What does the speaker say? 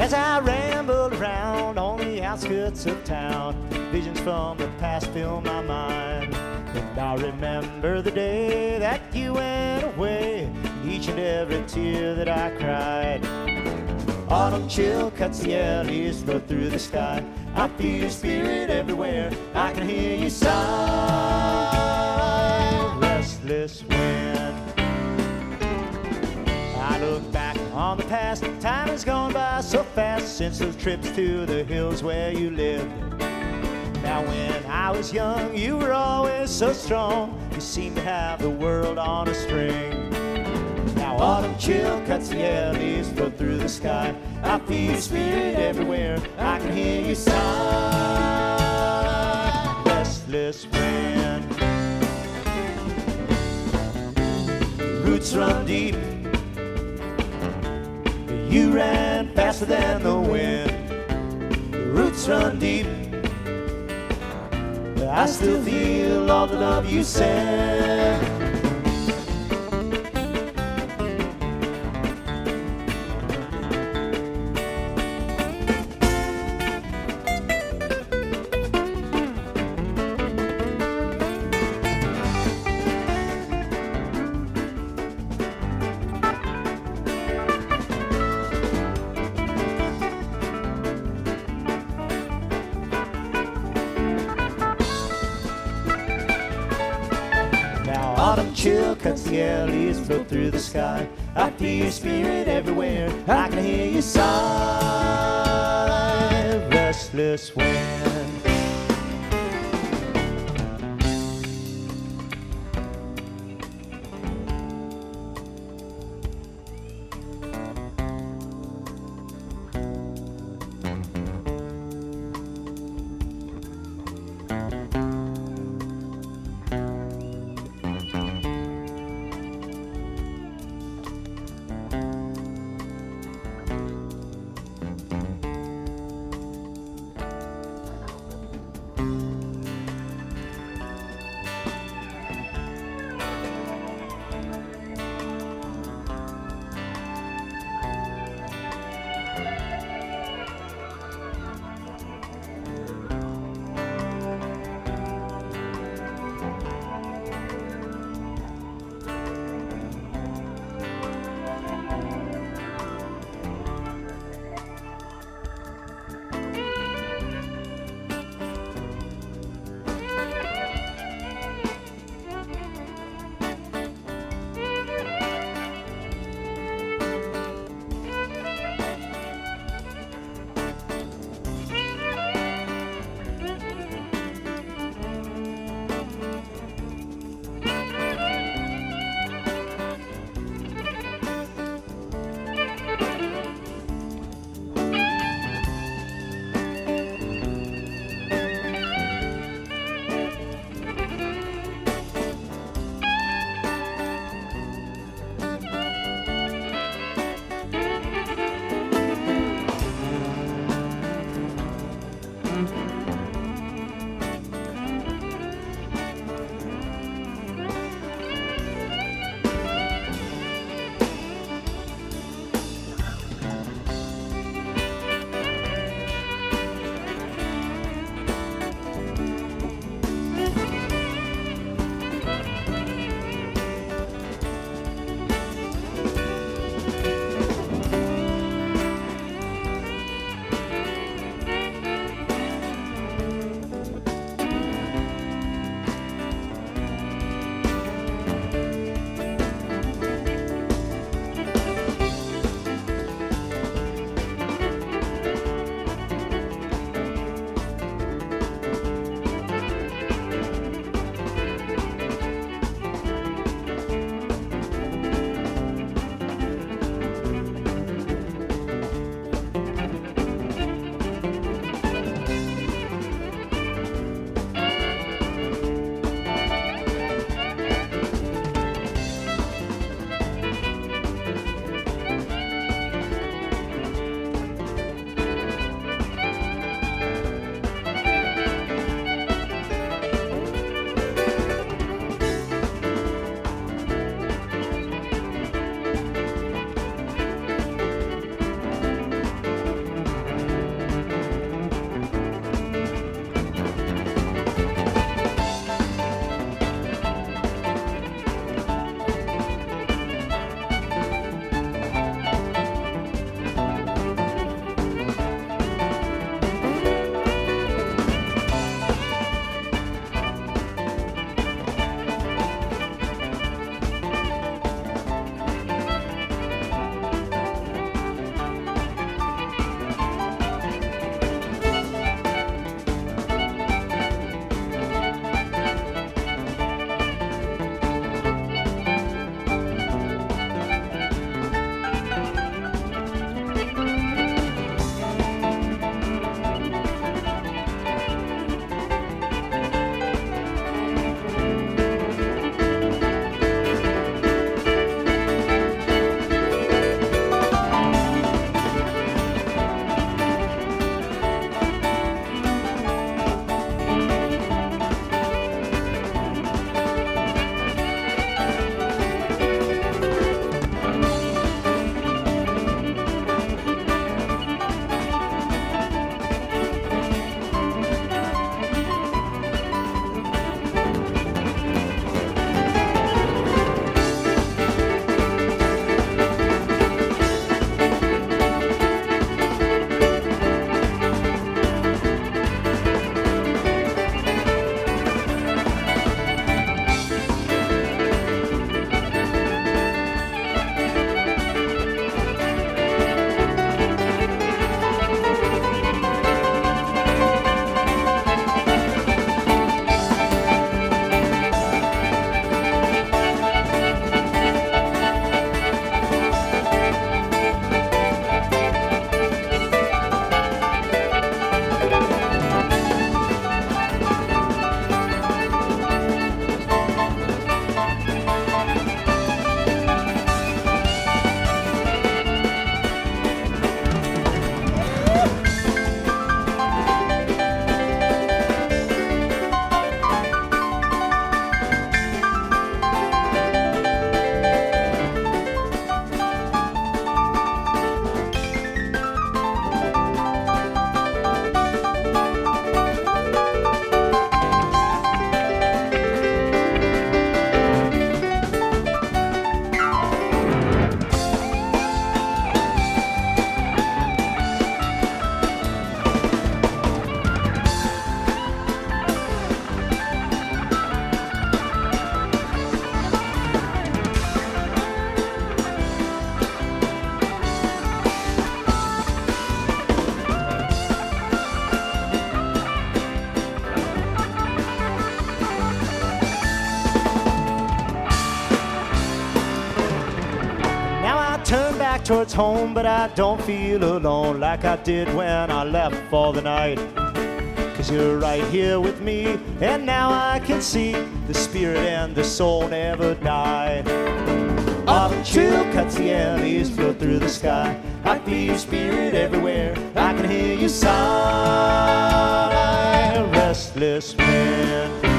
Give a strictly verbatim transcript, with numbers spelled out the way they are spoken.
As I rambled around on the outskirts of town, visions from the past fill my mind. And I remember the day that you went away, each and every tear that I cried. Autumn chill cuts the air, leaves flow through the sky. I feel your spirit everywhere, I can hear you sigh. Restless wind. I look back on the past, time has gone by so fast since those trips to the hills where you lived. Now when I was young, you were always so strong, you seemed to have the world on a string. Now autumn chill cuts the air, leaves flow through the sky. I feel your spirit everywhere, I can hear you sigh. Restless wind. Roots run deep, you ran faster than the wind. Roots run deep, I still feel all the love you send. Autumn chill cuts the air, leaves flow through the sky. I feel your spirit everywhere, I can hear you sigh. Restless wind. towards home, but I don't feel alone like I did when I left for the night. Cause you're right here with me, and now I can see the spirit and the soul never die. Up the trail cuts the alleys, float through the sky. I feel your spirit everywhere, I can hear you sigh. Restless man.